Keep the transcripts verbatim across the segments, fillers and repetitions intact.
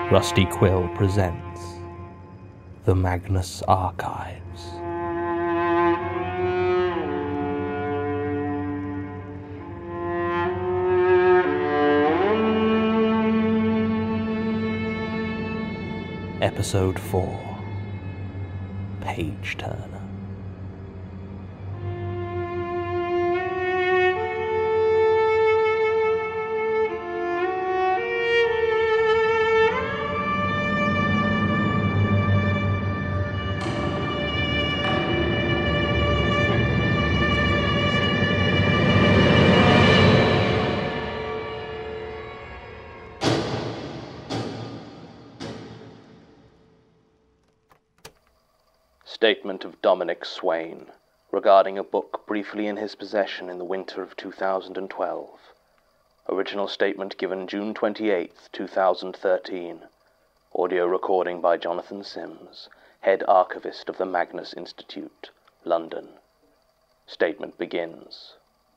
Rusty Quill presents The Magnus Archives. Episode four, Page Turner. Statement of Dominic Swain regarding a book briefly in his possession in the winter of two thousand twelve. Original statement given June twenty-eighth, two thousand thirteen. Audio recording by Jonathan Sims, Head Archivist of the Magnus Institute, London. Statement begins.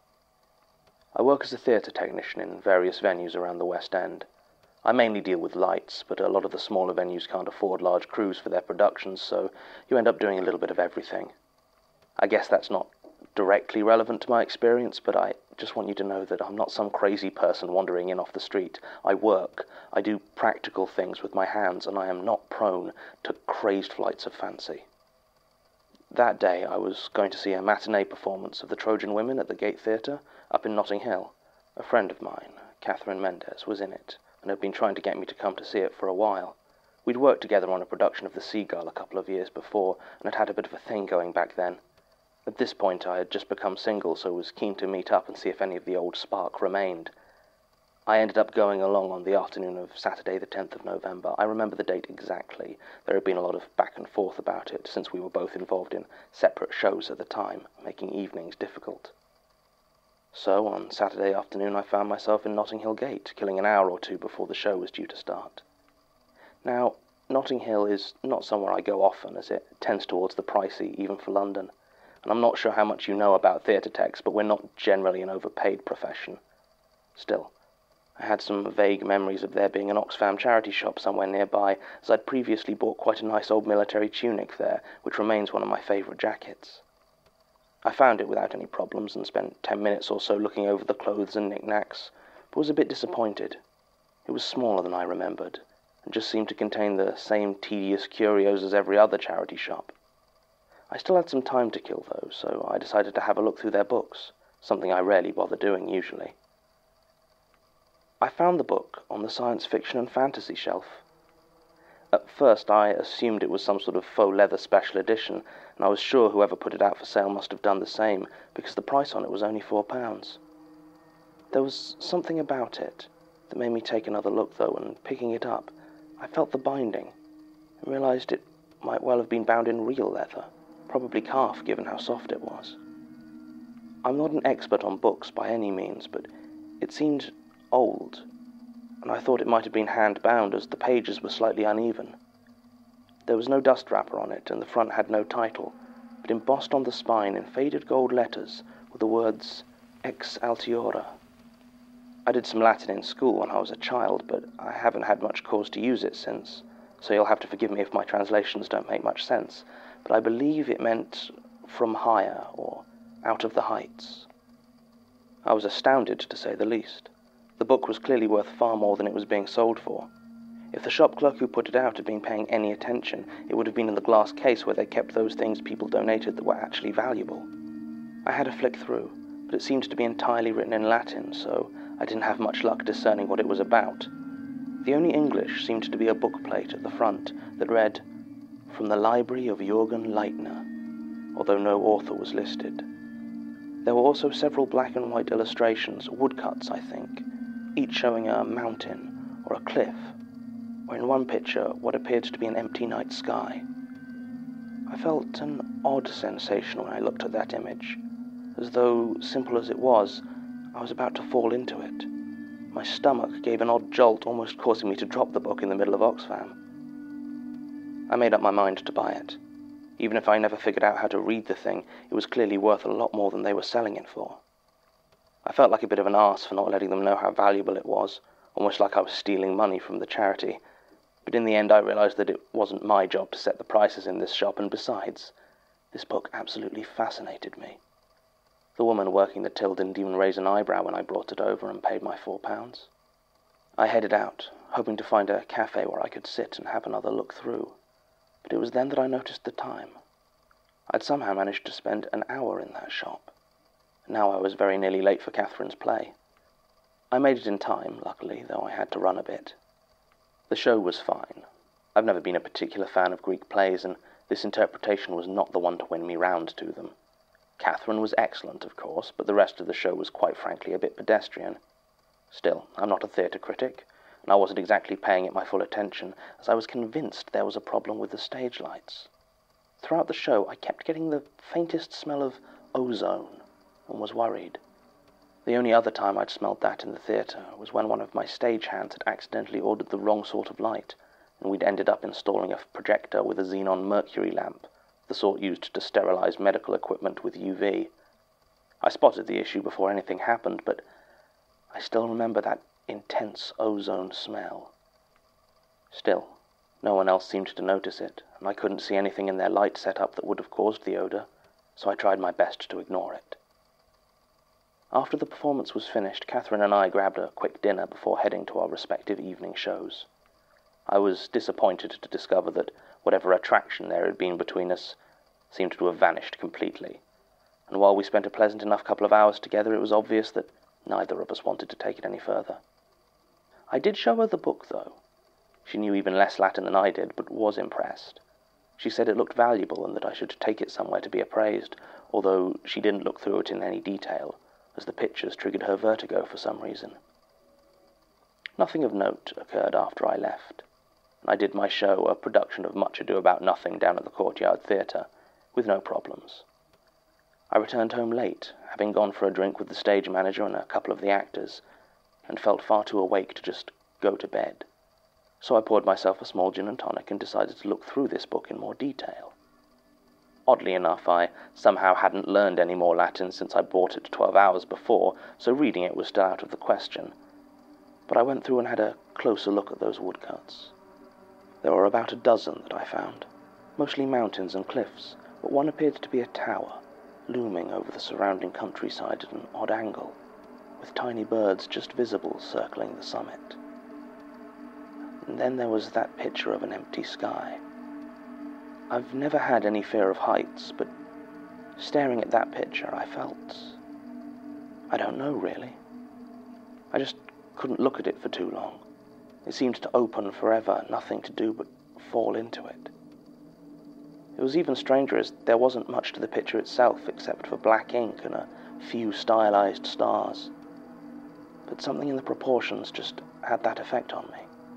I work as a theatre technician in various venues around the West End. I mainly deal with lights, but a lot of the smaller venues can't afford large crews for their productions, so you end up doing a little bit of everything. I guess that's not directly relevant to my experience, but I just want you to know that I'm not some crazy person wandering in off the street. I work, I do practical things with my hands, and I am not prone to crazed flights of fancy. That day I was going to see a matinee performance of the Trojan Women at the Gate Theatre up in Notting Hill. A friend of mine, Catherine Mendez, was in it, and had been trying to get me to come to see it for a while. We'd worked together on a production of The Seagull a couple of years before, and had had a bit of a thing going back then. At this point I had just become single, so was keen to meet up and see if any of the old spark remained. I ended up going along on the afternoon of Saturday the tenth of November. I remember the date exactly. There had been a lot of back and forth about it, since we were both involved in separate shows at the time, making evenings difficult. So, on Saturday afternoon I found myself in Notting Hill Gate, killing an hour or two before the show was due to start. Now, Notting Hill is not somewhere I go often, as it tends towards the pricey, even for London. And I'm not sure how much you know about theatre techs, but we're not generally an overpaid profession. Still, I had some vague memories of there being an Oxfam charity shop somewhere nearby, as I'd previously bought quite a nice old military tunic there, which remains one of my favourite jackets. I found it without any problems and spent ten minutes or so looking over the clothes and knickknacks, but was a bit disappointed. It was smaller than I remembered, and just seemed to contain the same tedious curios as every other charity shop. I still had some time to kill, though, so I decided to have a look through their books, something I rarely bother doing usually. I found the book on the science fiction and fantasy shelf. At first I assumed it was some sort of faux leather special edition, and I was sure whoever put it out for sale must have done the same, because the price on it was only four pounds. There was something about it that made me take another look, though, and picking it up, I felt the binding, and realised it might well have been bound in real leather, probably calf given how soft it was. I'm not an expert on books by any means, but it seemed old, and I thought it might have been hand-bound, as the pages were slightly uneven. There was no dust wrapper on it, and the front had no title, but embossed on the spine in faded gold letters were the words Ex Altiora. I did some Latin in school when I was a child, but I haven't had much cause to use it since, so you'll have to forgive me if my translations don't make much sense, but I believe it meant from higher, or out of the heights. I was astounded, to say the least. The book was clearly worth far more than it was being sold for. If the shop clerk who put it out had been paying any attention, it would have been in the glass case where they kept those things people donated that were actually valuable. I had a flick through, but it seemed to be entirely written in Latin, so I didn't have much luck discerning what it was about. The only English seemed to be a bookplate at the front that read, "From the Library of Jürgen Leitner," although no author was listed. There were also several black and white illustrations, woodcuts I think, each showing a mountain or a cliff, or in one picture what appeared to be an empty night sky. I felt an odd sensation when I looked at that image, as though, simple as it was, I was about to fall into it. My stomach gave an odd jolt, almost causing me to drop the book in the middle of Oxfam. I made up my mind to buy it. Even if I never figured out how to read the thing, it was clearly worth a lot more than they were selling it for. I felt like a bit of an arse for not letting them know how valuable it was, almost like I was stealing money from the charity, But in the end I realized that it wasn't my job to set the prices in this shop, and besides, this book absolutely fascinated me. The woman working the till didn't even raise an eyebrow when I brought it over and paid my four pounds. I headed out, hoping to find a cafe where I could sit and have another look through, but it was then that I noticed the time. I'd somehow managed to spend an hour in that shop. Now I was very nearly late for Catherine's play. I made it in time, luckily, though I had to run a bit. The show was fine. I've never been a particular fan of Greek plays, and this interpretation was not the one to win me round to them. Catherine was excellent, of course, but the rest of the show was quite frankly a bit pedestrian. Still, I'm not a theatre critic, and I wasn't exactly paying it my full attention, as I was convinced there was a problem with the stage lights. Throughout the show, I kept getting the faintest smell of ozone, and was worried. The only other time I'd smelled that in the theatre was when one of my stagehands had accidentally ordered the wrong sort of light, and we'd ended up installing a projector with a xenon mercury lamp, the sort used to sterilize medical equipment with U V. I spotted the issue before anything happened, but I still remember that intense ozone smell. Still, no one else seemed to notice it, and I couldn't see anything in their light setup that would have caused the odor, so I tried my best to ignore it. After the performance was finished, Catherine and I grabbed a quick dinner before heading to our respective evening shows. I was disappointed to discover that whatever attraction there had been between us seemed to have vanished completely, and while we spent a pleasant enough couple of hours together, it was obvious that neither of us wanted to take it any further. I did show her the book, though. She knew even less Latin than I did, but was impressed. She said it looked valuable and that I should take it somewhere to be appraised, although she didn't look through it in any detail, as the pictures triggered her vertigo for some reason. Nothing of note occurred after I left. I did my show, a production of Much Ado About Nothing, down at the Courtyard Theatre, with no problems. I returned home late, having gone for a drink with the stage manager and a couple of the actors, and felt far too awake to just go to bed. So I poured myself a small gin and tonic and decided to look through this book in more detail. Oddly enough, I somehow hadn't learned any more Latin since I bought it twelve hours before, so reading it was still out of the question. But I went through and had a closer look at those woodcuts. There were about a dozen that I found, mostly mountains and cliffs, but one appeared to be a tower, looming over the surrounding countryside at an odd angle, with tiny birds just visible circling the summit. And then there was that picture of an empty sky. I've never had any fear of heights, but staring at that picture I felt... I don't know, really. I just couldn't look at it for too long. It seemed to open forever, nothing to do but fall into it. It was even stranger as there wasn't much to the picture itself except for black ink and a few stylized stars. But something in the proportions just had that effect on me.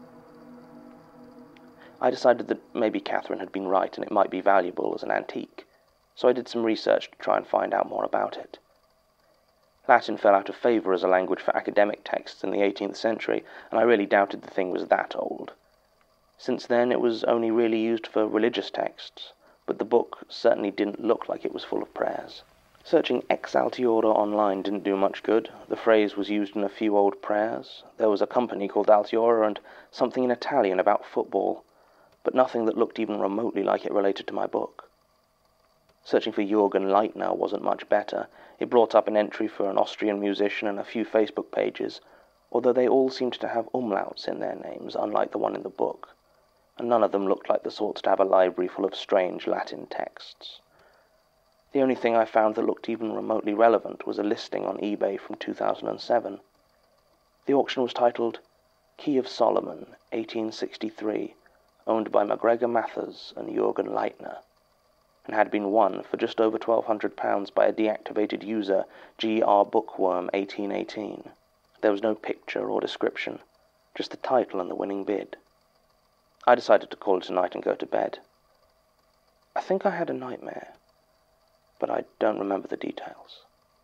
I decided that maybe Catherine had been right and it might be valuable as an antique, so I did some research to try and find out more about it. Latin fell out of favour as a language for academic texts in the eighteenth century, and I really doubted the thing was that old. Since then, it was only really used for religious texts, but the book certainly didn't look like it was full of prayers. Searching ex Altiora online didn't do much good. The phrase was used in a few old prayers. There was a company called Altiora and something in Italian about football, but nothing that looked even remotely like it related to my book. Searching for Jürgen Leitner wasn't much better. It brought up an entry for an Austrian musician and a few Facebook pages, although they all seemed to have umlauts in their names, unlike the one in the book, and none of them looked like the sorts to have a library full of strange Latin texts. The only thing I found that looked even remotely relevant was a listing on eBay from two thousand seven. The auction was titled Key of Solomon, eighteen sixty-three, owned by MacGregor Mathers and Jürgen Leitner, and had been won for just over twelve hundred pounds by a deactivated user, G R Bookworm eighteen eighteen. There was no picture or description, just the title and the winning bid. I decided to call it a night and go to bed. I think I had a nightmare, but I don't remember the details.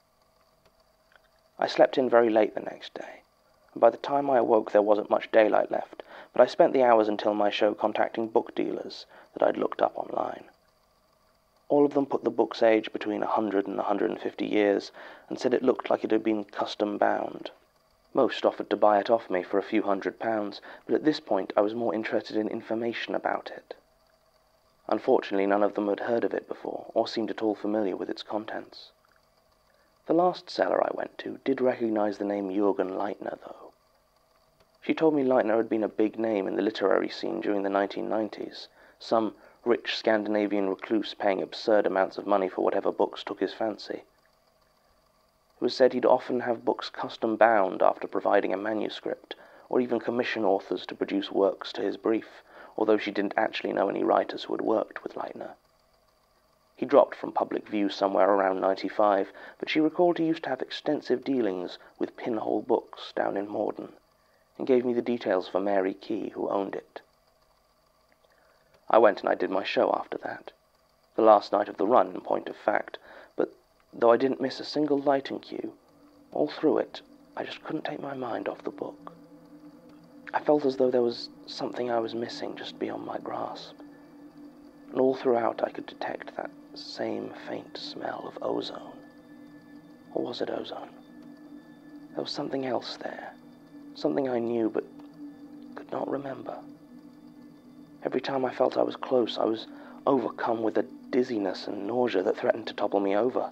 I slept in very late the next day, and by the time I awoke there wasn't much daylight left, but I spent the hours until my show contacting book dealers that I'd looked up online. All of them put the book's age between a hundred and a hundred and fifty years, and said it looked like it had been custom bound. Most offered to buy it off me for a few hundred pounds, but at this point I was more interested in information about it. Unfortunately, none of them had heard of it before, or seemed at all familiar with its contents. The last seller I went to did recognize the name Jürgen Leitner, though. She told me Leitner had been a big name in the literary scene during the nineteen nineties, some rich Scandinavian recluse paying absurd amounts of money for whatever books took his fancy. It was said he'd often have books custom bound after providing a manuscript, or even commission authors to produce works to his brief, although she didn't actually know any writers who had worked with Leitner. He dropped from public view somewhere around ninety-five, but she recalled he used to have extensive dealings with Pinhole Books down in Morden, and gave me the details for Mary Key, who owned it. I went and I did my show after that, the last night of the run in point of fact, but though I didn't miss a single lighting cue, all through it I just couldn't take my mind off the book. I felt as though there was something I was missing just beyond my grasp, and all throughout I could detect that same faint smell of ozone. Or was it ozone? There was something else there, something I knew but could not remember. Every time I felt I was close, I was overcome with a dizziness and nausea that threatened to topple me over.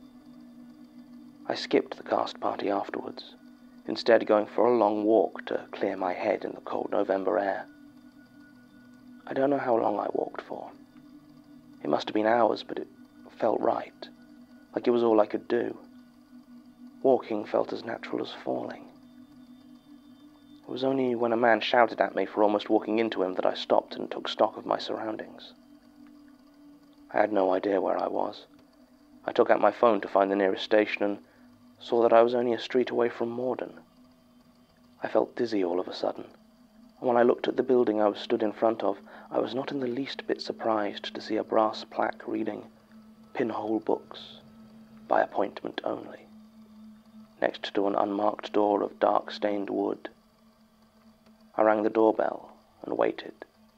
I skipped the cast party afterwards, instead going for a long walk to clear my head in the cold November air. I don't know how long I walked for. It must have been hours, but it felt right, like it was all I could do. Walking felt as natural as falling. It was only when a man shouted at me for almost walking into him that I stopped and took stock of my surroundings. I had no idea where I was. I took out my phone to find the nearest station and saw that I was only a street away from Morden. I felt dizzy all of a sudden, and when I looked at the building I was stood in front of, I was not in the least bit surprised to see a brass plaque reading, "Pinhole Books, by appointment only," next to an unmarked door of dark-stained wood. I rang the doorbell and waited.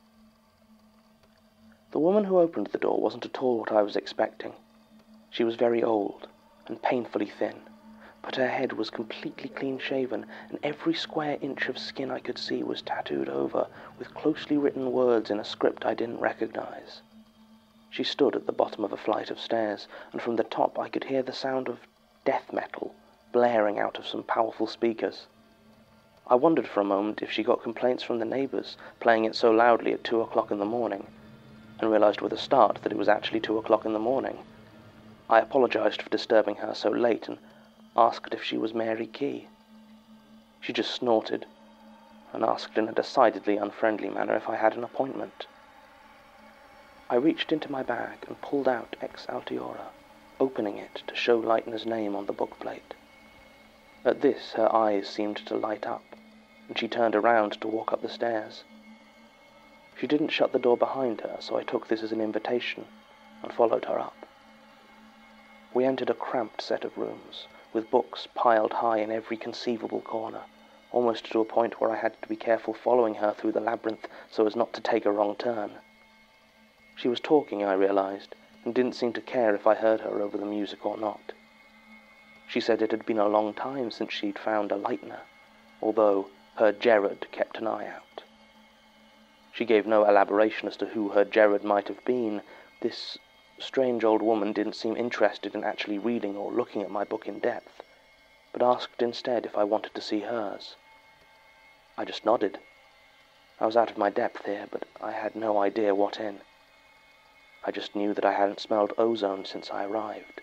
The woman who opened the door wasn't at all what I was expecting. She was very old and painfully thin, but her head was completely clean-shaven, and every square inch of skin I could see was tattooed over with closely written words in a script I didn't recognize. She stood at the bottom of a flight of stairs, and from the top I could hear the sound of death metal blaring out of some powerful speakers. I wondered for a moment if she got complaints from the neighbors playing it so loudly at two o'clock in the morning, and realized with a start that it was actually two o'clock in the morning. I apologized for disturbing her so late and asked if she was Mary Key. She just snorted and asked in a decidedly unfriendly manner if I had an appointment. I reached into my bag and pulled out Ex Altiora, opening it to show Leitner's name on the bookplate. At this her eyes seemed to light up, and she turned around to walk up the stairs. She didn't shut the door behind her, so I took this as an invitation and followed her up. We entered a cramped set of rooms, with books piled high in every conceivable corner, almost to a point where I had to be careful following her through the labyrinth so as not to take a wrong turn. She was talking, I realized, and didn't seem to care if I heard her over the music or not. She said it had been a long time since she'd found a Leitner, although her Gerard kept an eye out. She gave no elaboration as to who her Gerard might have been. This strange old woman didn't seem interested in actually reading or looking at my book in depth, but asked instead if I wanted to see hers. I just nodded. I was out of my depth here, but I had no idea what in. I just knew that I hadn't smelled ozone since I arrived.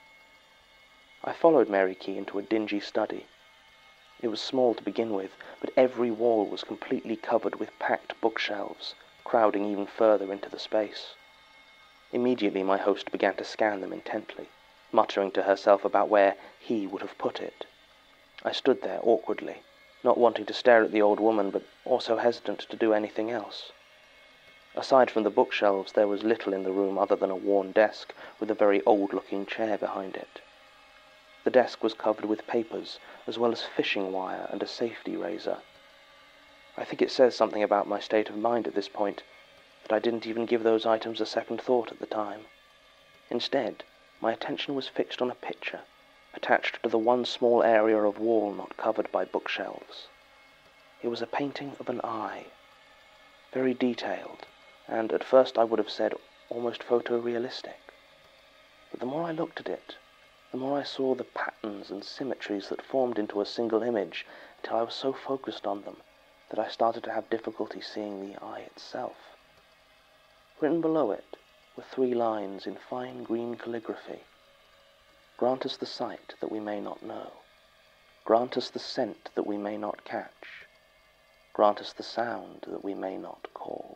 I followed Mary Key into a dingy study. It was small to begin with, but every wall was completely covered with packed bookshelves, crowding even further into the space. Immediately my host began to scan them intently, muttering to herself about where he would have put it. I stood there awkwardly, not wanting to stare at the old woman, but also hesitant to do anything else. Aside from the bookshelves, there was little in the room other than a worn desk with a very old-looking chair behind it. The desk was covered with papers, as well as fishing wire and a safety razor. I think it says something about my state of mind at this point, that I didn't even give those items a second thought at the time. Instead, my attention was fixed on a picture, attached to the one small area of wall not covered by bookshelves. It was a painting of an eye, very detailed, and at first I would have said almost photorealistic. But the more I looked at it, the more I saw the patterns and symmetries that formed into a single image, until I was so focused on them that I started to have difficulty seeing the eye itself. Written below it were three lines in fine green calligraphy. Grant us the sight that we may not know. Grant us the scent that we may not catch. Grant us the sound that we may not call.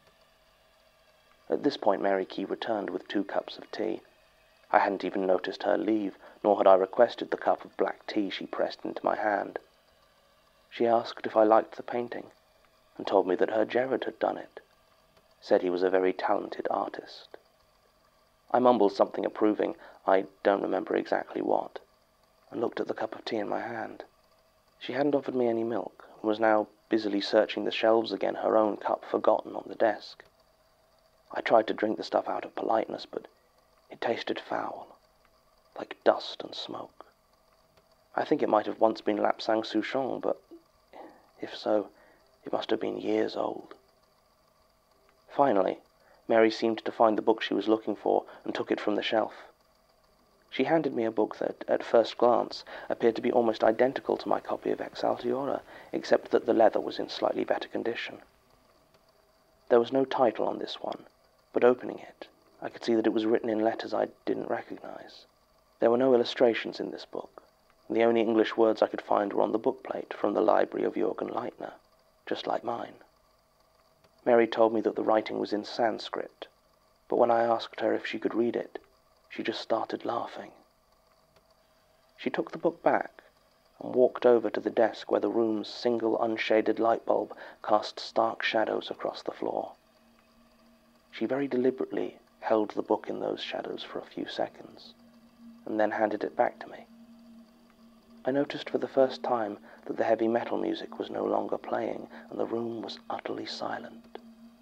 At this point Mary Key returned with two cups of tea. I hadn't even noticed her leave, nor had I requested the cup of black tea she pressed into my hand. She asked if I liked the painting, and told me that her Gerard had done it, said he was a very talented artist. I mumbled something approving, I don't remember exactly what, and looked at the cup of tea in my hand. She hadn't offered me any milk, and was now busily searching the shelves again, her own cup forgotten on the desk. I tried to drink the stuff out of politeness, but it tasted foul, like dust and smoke. I think it might have once been Lapsang Souchong, but if so, it must have been years old. Finally, Mary seemed to find the book she was looking for and took it from the shelf. She handed me a book that, at first glance, appeared to be almost identical to my copy of Exaltiora, except that the leather was in slightly better condition. There was no title on this one, but opening it, I could see that it was written in letters I didn't recognize. There were no illustrations in this book, and the only English words I could find were on the bookplate from the library of Jürgen Leitner, just like mine. Mary told me that the writing was in Sanskrit, but when I asked her if she could read it, she just started laughing. She took the book back and walked over to the desk where the room's single unshaded light bulb cast stark shadows across the floor. She very deliberately held the book in those shadows for a few seconds, and then handed it back to me. I noticed for the first time that the heavy metal music was no longer playing, and the room was utterly silent.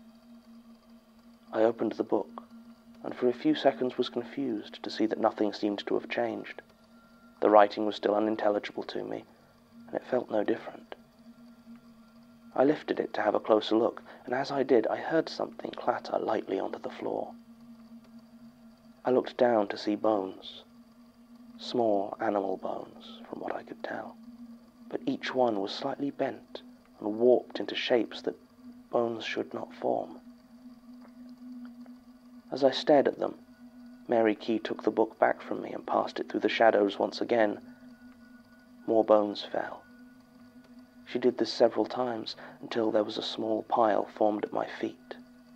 I opened the book, and for a few seconds was confused to see that nothing seemed to have changed. The writing was still unintelligible to me, and it felt no different. I lifted it to have a closer look, and as I did, I heard something clatter lightly onto the floor. I looked down to see bones, small animal bones, from what I could tell, but each one was slightly bent and warped into shapes that bones should not form. As I stared at them, Mary Key took the book back from me and passed it through the shadows once again. More bones fell. She did this several times until there was a small pile formed at my feet.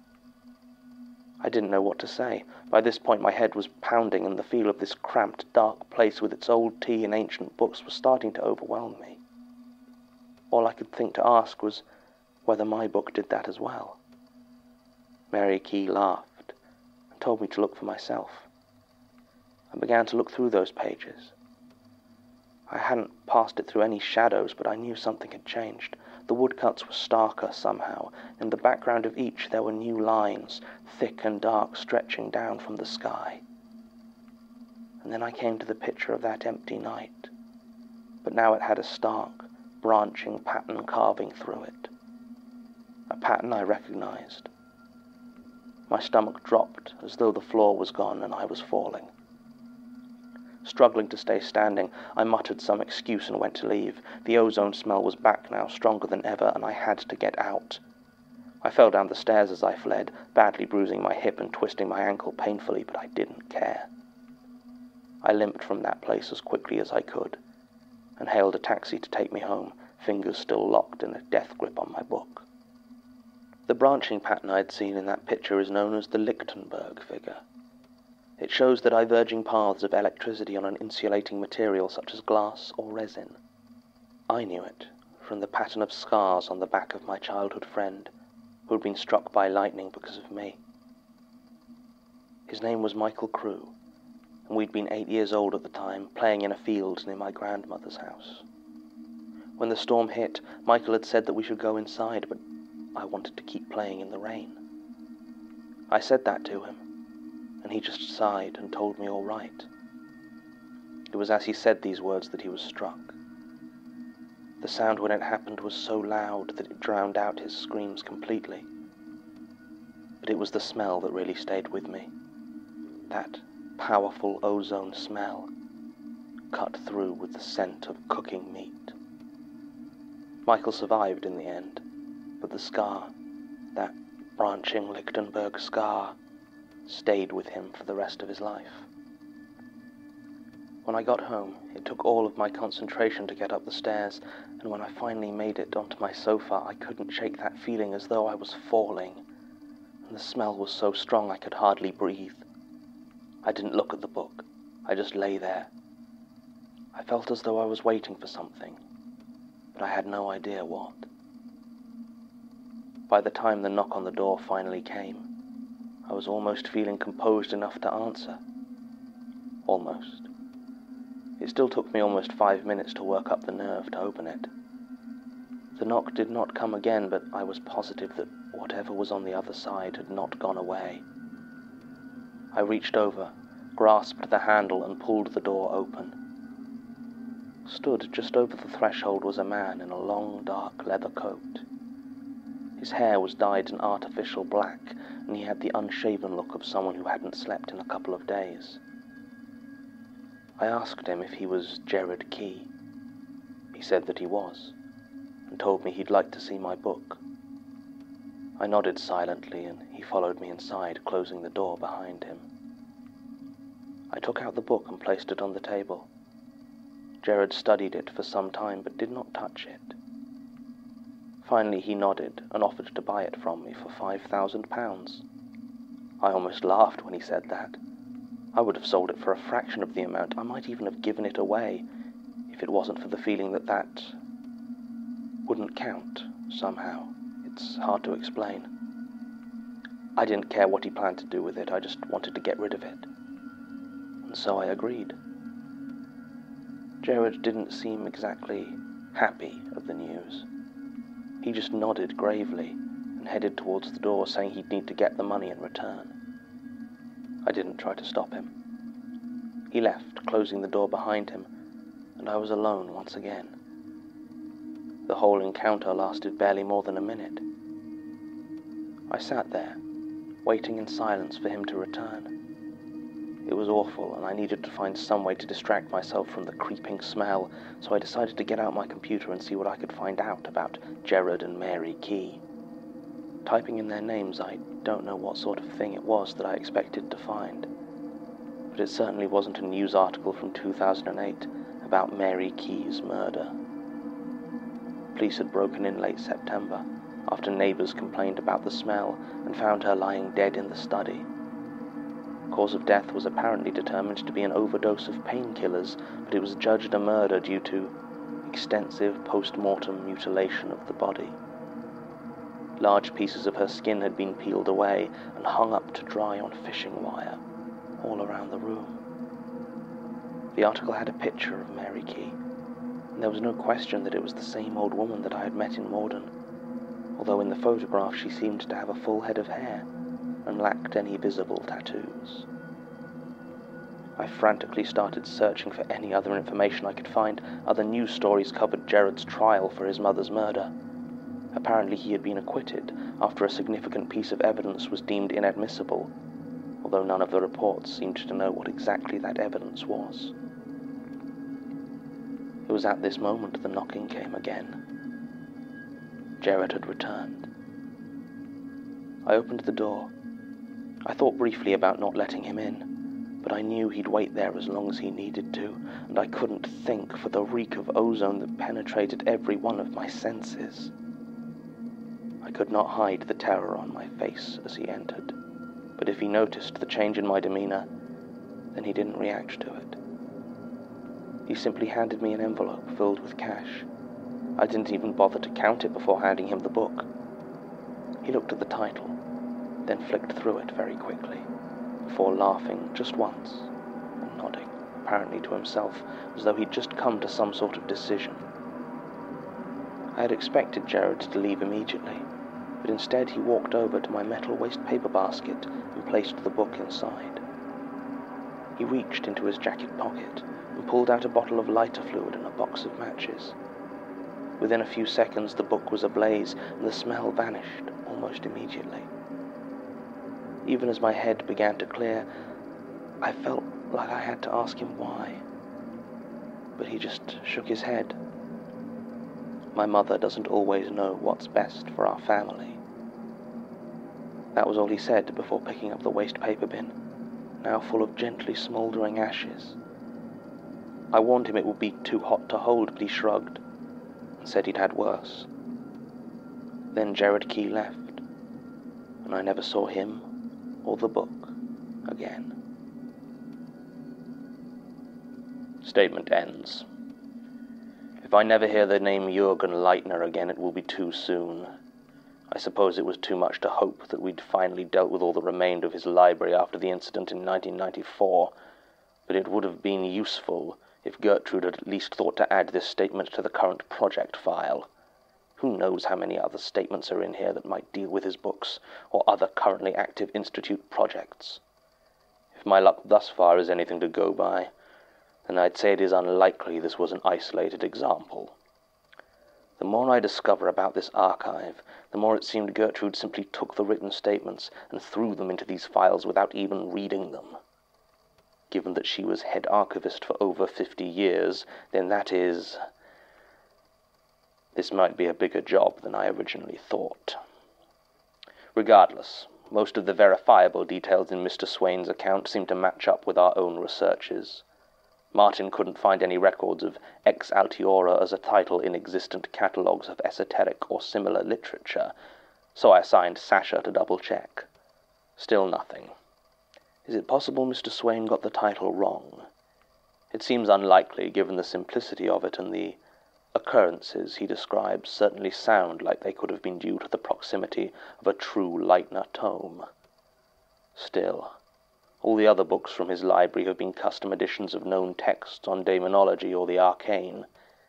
I didn't know what to say. By this point my head was pounding, and the feel of this cramped, dark place with its old tea and ancient books was starting to overwhelm me. All I could think to ask was whether my book did that as well. Mary Key laughed and told me to look for myself. I began to look through those pages. I hadn't passed it through any shadows, but I knew something had changed. The woodcuts were starker somehow. In the background of each there were new lines, thick and dark, stretching down from the sky. And then I came to the picture of that empty night, but now it had a stark, branching pattern carving through it. A pattern I recognized. My stomach dropped as though the floor was gone and I was falling. Struggling to stay standing, I muttered some excuse and went to leave. The ozone smell was back now, stronger than ever, and I had to get out. I fell down the stairs as I fled, badly bruising my hip and twisting my ankle painfully, but I didn't care. I limped from that place as quickly as I could, and hailed a taxi to take me home, fingers still locked in a death grip on my book. The branching pattern I had seen in that picture is known as the Lichtenberg figure. It shows the diverging paths of electricity on an insulating material such as glass or resin. I knew it from the pattern of scars on the back of my childhood friend, who had been struck by lightning because of me. His name was Michael Crew, and we'd been eight years old at the time, playing in a field near my grandmother's house. When the storm hit, Michael had said that we should go inside, but I wanted to keep playing in the rain. I said that to him, and he just sighed and told me all right. It was as he said these words that he was struck. The sound when it happened was so loud that it drowned out his screams completely. But it was the smell that really stayed with me. That powerful ozone smell, cut through with the scent of cooking meat. Michael survived in the end, but the scar, that branching Lichtenberg scar, stayed with him for the rest of his life. When I got home, it took all of my concentration to get up the stairs, and when I finally made it onto my sofa, I couldn't shake that feeling as though I was falling, and the smell was so strong I could hardly breathe. I didn't look at the book. I just lay there. I felt as though I was waiting for something, but I had no idea what. By the time the knock on the door finally came, I was almost feeling composed enough to answer. Almost. It still took me almost five minutes to work up the nerve to open it. The knock did not come again, but I was positive that whatever was on the other side had not gone away. I reached over, grasped the handle, and pulled the door open. Stood just over the threshold was a man in a long, dark leather coat. His hair was dyed an artificial black, and he had the unshaven look of someone who hadn't slept in a couple of days. I asked him if he was Gerard Key. He said that he was, and told me he'd like to see my book. I nodded silently, and he followed me inside, closing the door behind him. I took out the book and placed it on the table. Gerard studied it for some time, but did not touch it. Finally he nodded and offered to buy it from me for five thousand pounds. I almost laughed when he said that. I would have sold it for a fraction of the amount. I might even have given it away, if it wasn't for the feeling that that wouldn't count, somehow. It's hard to explain. I didn't care what he planned to do with it, I just wanted to get rid of it. And so I agreed. Gerard didn't seem exactly happy of the news. He just nodded gravely and headed towards the door, saying he'd need to get the money in return. I didn't try to stop him. He left, closing the door behind him, and I was alone once again. The whole encounter lasted barely more than a minute. I sat there, waiting in silence for him to return. It was awful, and I needed to find some way to distract myself from the creeping smell, so I decided to get out my computer and see what I could find out about Gerard and Mary Key. Typing in their names, I don't know what sort of thing it was that I expected to find, but it certainly wasn't a news article from two thousand eight about Mary Key's murder. Police had broken in late September, after neighbors complained about the smell and found her lying dead in the study. Cause of death was apparently determined to be an overdose of painkillers, but it was judged a murder due to extensive post-mortem mutilation of the body. Large pieces of her skin had been peeled away and hung up to dry on fishing wire, all around the room. The article had a picture of Mary Key, and there was no question that it was the same old woman that I had met in Morden, although in the photograph she seemed to have a full head of hair and lacked any visible tattoos. I frantically started searching for any other information I could find. Other news stories covered Gerard's trial for his mother's murder. Apparently he had been acquitted after a significant piece of evidence was deemed inadmissible, although none of the reports seemed to know what exactly that evidence was. It was at this moment the knocking came again. Gerard had returned. I opened the door. I thought briefly about not letting him in, but I knew he'd wait there as long as he needed to, and I couldn't think for the reek of ozone that penetrated every one of my senses. I could not hide the terror on my face as he entered, but if he noticed the change in my demeanor, then he didn't react to it. He simply handed me an envelope filled with cash. I didn't even bother to count it before handing him the book. He looked at the title, then flicked through it very quickly, before laughing just once and nodding, apparently to himself, as though he'd just come to some sort of decision. I had expected Gerard to leave immediately, but instead he walked over to my metal waste paper basket and placed the book inside. He reached into his jacket pocket and pulled out a bottle of lighter fluid and a box of matches. Within a few seconds the book was ablaze, and the smell vanished almost immediately. Even as my head began to clear, I felt like I had to ask him why. But he just shook his head. My mother doesn't always know what's best for our family. That was all he said before picking up the waste paper bin, now full of gently smouldering ashes. I warned him it would be too hot to hold, but he shrugged and said he'd had worse. Then Gerard Key left, and I never saw him or the book again. Statement ends. If I never hear the name Jürgen Leitner again, it will be too soon. I suppose it was too much to hope that we'd finally dealt with all the remainder of his library after the incident in nineteen ninety-four, but it would have been useful if Gertrude had at least thought to add this statement to the current project file. Who knows how many other statements are in here that might deal with his books or other currently active Institute projects. If my luck thus far is anything to go by, then I'd say it is unlikely this was an isolated example. The more I discover about this archive, the more it seemed Gertrude simply took the written statements and threw them into these files without even reading them. Given that she was head archivist for over fifty years, then that is... This might be a bigger job than I originally thought. Regardless, most of the verifiable details in Mister Swain's account seem to match up with our own researches. Martin couldn't find any records of Ex Altiora as a title in existent catalogues of esoteric or similar literature, so I assigned Sasha to double-check. Still nothing. Is it possible Mister Swain got the title wrong? It seems unlikely, given the simplicity of it, and the occurrences he describes certainly sound like they could have been due to the proximity of a true Leitner tome. Still, all the other books from his library have been custom editions of known texts on demonology or the arcane.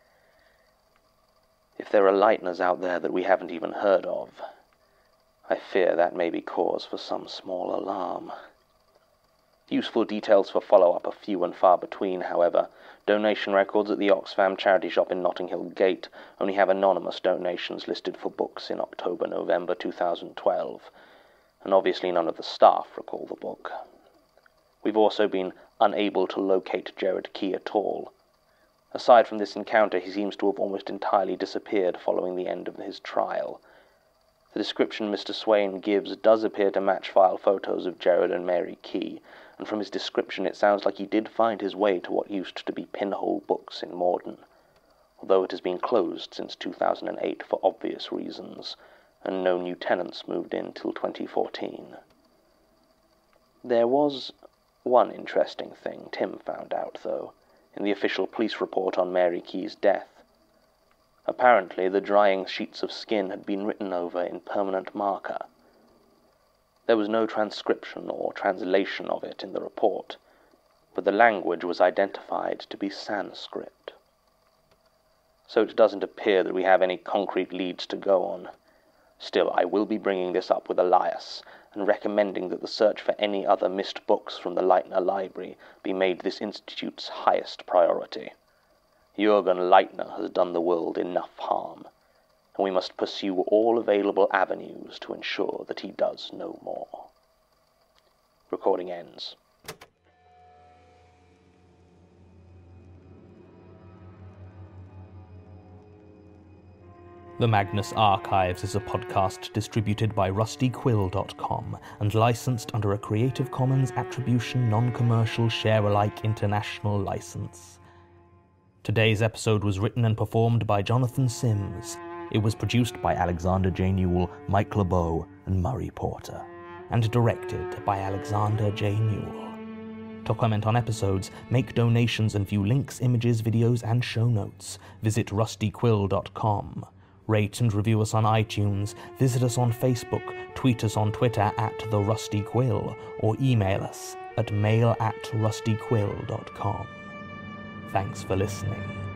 If there are Leitners out there that we haven't even heard of, I fear that may be cause for some small alarm. Useful details for follow-up are few and far between, however. Donation records at the Oxfam charity shop in Notting Hill Gate only have anonymous donations listed for books in October-November two thousand twelve, and obviously none of the staff recall the book. We've also been unable to locate Gerard Key at all. Aside from this encounter, he seems to have almost entirely disappeared following the end of his trial. The description Mister Swain gives does appear to match file photos of Gerard and Mary Key, and from his description it sounds like he did find his way to what used to be Pinhole Books in Morden, although it has been closed since two thousand eight for obvious reasons, and no new tenants moved in till twenty fourteen. There was one interesting thing Tim found out, though, in the official police report on Mary Key's death. Apparently, the drying sheets of skin had been written over in permanent marker. There was no transcription or translation of it in the report, but the language was identified to be Sanskrit. So it doesn't appear that we have any concrete leads to go on. Still, I will be bringing this up with Elias, and recommending that the search for any other missed books from the Leitner Library be made this institute's highest priority. Jürgen Leitner has done the world enough harm, and we must pursue all available avenues to ensure that he does no more. Recording ends. The Magnus Archives is a podcast distributed by rusty quill dot com and licensed under a Creative Commons Attribution Non-Commercial Share-alike International License. Today's episode was written and performed by Jonathan Sims. It was produced by Alexander J. Newell, Mike LeBeau, and Murray Porter, and directed by Alexander J. Newell. To comment on episodes, make donations, and view links, images, videos, and show notes, visit rusty quill dot com. Rate and review us on iTunes, visit us on Facebook, tweet us on Twitter at The Rusty Quill, or email us at mail at rusty quill dot com. Thanks for listening.